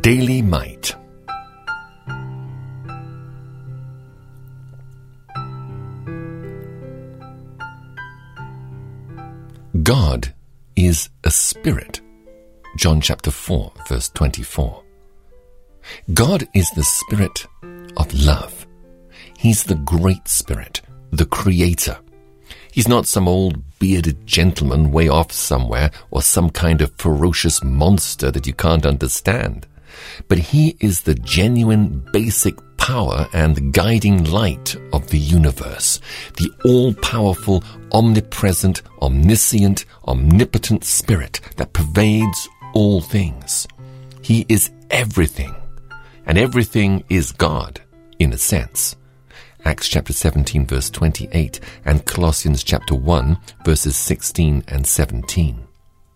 Daily Might. God is a spirit. John chapter 4, verse 24. God is the spirit of love. He's the great spirit, the creator. He's not some old bearded gentleman way off somewhere or some kind of ferocious monster that you can't understand. But he is the genuine basic power and guiding light of the universe, the all-powerful, omnipresent, omniscient, omnipotent spirit that pervades all things. He is everything, and everything is God, in a sense. Acts chapter 17, verse 28, and Colossians chapter 1, verses 16 and 17.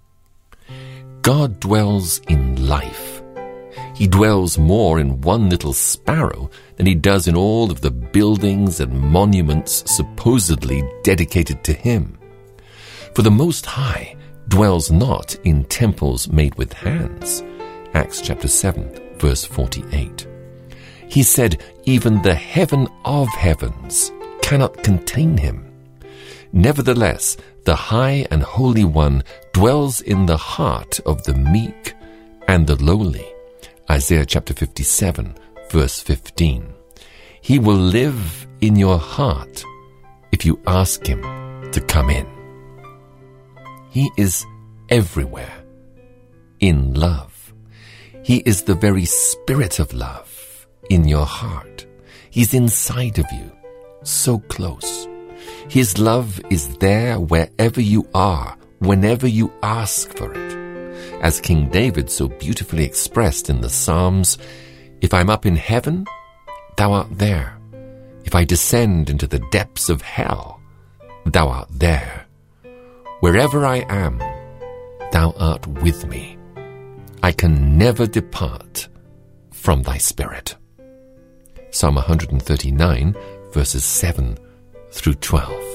God dwells in life. He dwells more in one little sparrow than he does in all of the buildings and monuments supposedly dedicated to him. For the Most High dwells not in temples made with hands. Acts chapter 7, verse 48. He said, even the heaven of heavens cannot contain him. Nevertheless, the High and Holy One dwells in the heart of the meek and the lowly. Isaiah chapter 57, verse 15. He will live in your heart if you ask him to come in. He is everywhere in love. He is the very spirit of love in your heart. He's inside of you, so close. His love is there wherever you are, whenever you ask for it. As King David so beautifully expressed in the Psalms, if I'm up in heaven, thou art there. If I descend into the depths of hell, thou art there. Wherever I am, thou art with me. I can never depart from thy spirit. Psalm 139, verses 7 through 12.